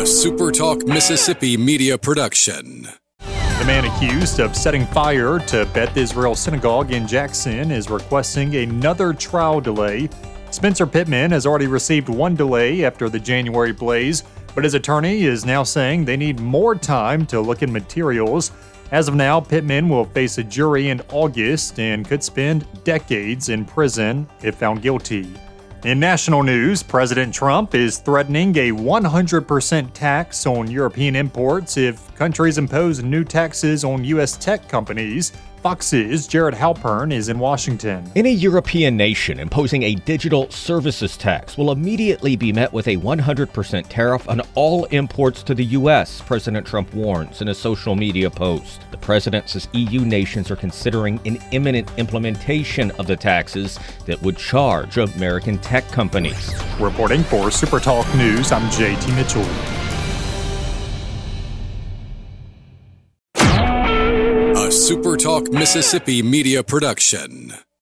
SuperTalk Mississippi media production. The man accused of setting fire to Beth Israel Synagogue in Jackson is requesting another trial delay. Spencer Pittman has already received one delay after the January blaze, but his attorney is now saying they need more time to look at materials. As of now, Pittman will face a jury in August and could spend decades in prison if found guilty. In national news, President Trump is threatening a 100% tax on European imports if countries impose new taxes on U.S. tech companies. Fox's Jared Halpern is in Washington. Any European nation imposing a digital services tax will immediately be met with a 100% tariff on all imports to the U.S., President Trump warns in a social media post. The president says EU nations are considering an imminent implementation of the taxes that would charge American tech companies. Reporting for SuperTalk News, I'm JT Mitchell. A SuperTalk Mississippi media production.